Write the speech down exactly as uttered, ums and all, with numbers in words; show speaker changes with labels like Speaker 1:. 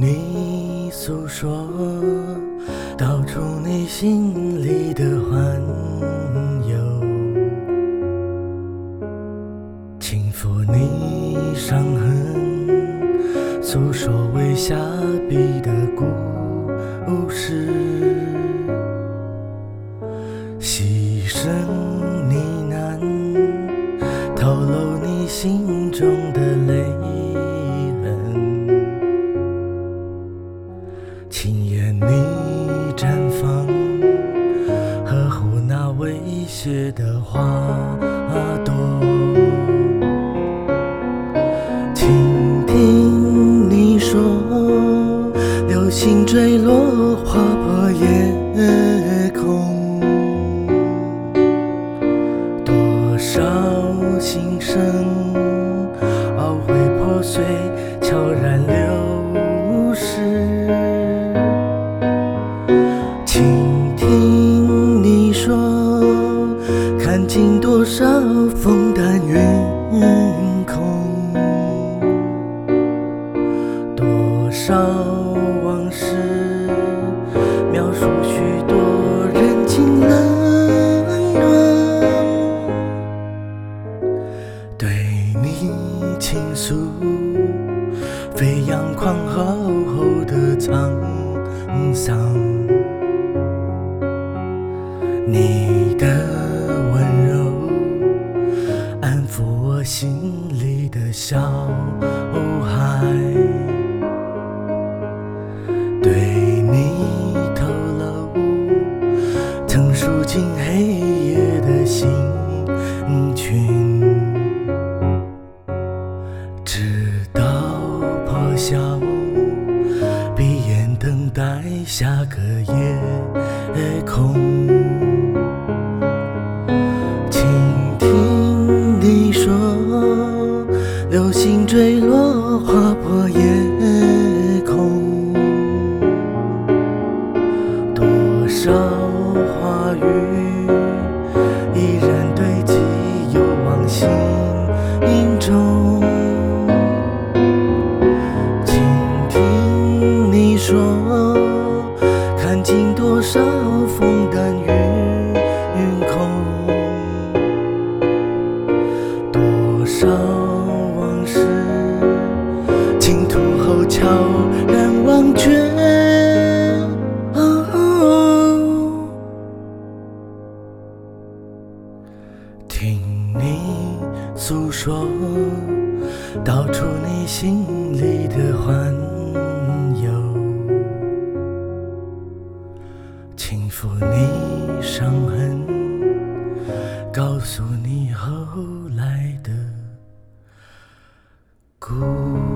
Speaker 1: 你诉说，道出你心里的欢忧，轻抚你伤痕，诉说为下笔的故事，细声呢喃，透露你心中的泪痕，轻言你绽放，呵护那微谢的花朵，倾听你说，流星坠落，划破夜空，多少心声懊悔破碎，悄然流逝，倾听你说，看尽多少风淡云空，多少往事描述许多人情冷暖，对你倾诉飞扬狂浩后的沧桑，你的温柔安抚我心里的小孩，对你透露曾数尽黑夜的星群，直到破晓，闭眼等待下个夜空，倾听你说，流星坠落，划破夜空，多少话语依然堆积，又往心中，倾听你说，看尽多少风淡云空，多少往事倾吐后悄然忘却，哦，听你诉说，道出你心里的欢忧，轻抚你伤痕，告诉你后来的故